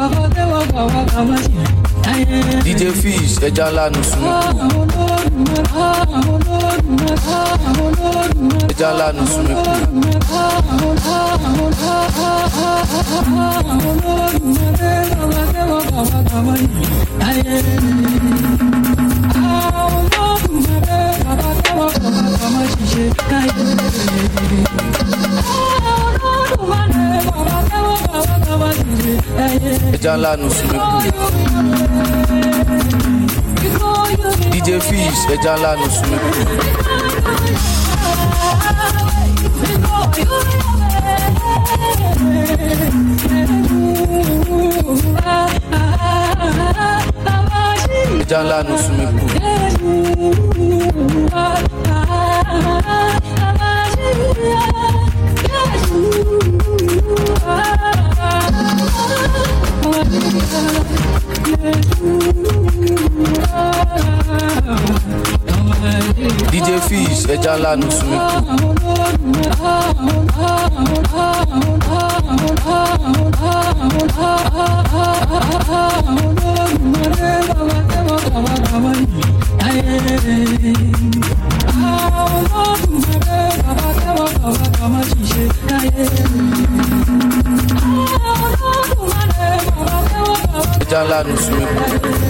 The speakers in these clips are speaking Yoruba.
DJ Fish, ẹja ńlá nu sumiku. Ẹja ńlá nu sumiku. Ẹja ńlá nu sumiku. DJ Fish, ẹja ńlá nu sumiku. Ẹja ńlá nu sumiku. DJ Fish, ẹja ńlá nu sumiku. Ẹja ńlá nu sumiku.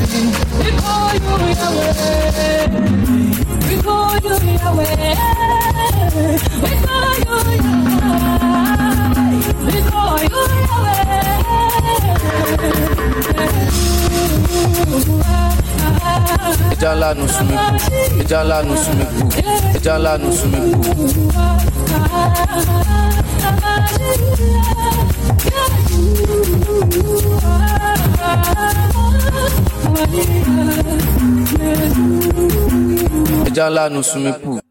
Ẹja ńlá nu sumiku. Ẹja ńlá nu sumiku. Ẹja ńlá nu sumiku. Ẹja ńlá nu sumiku.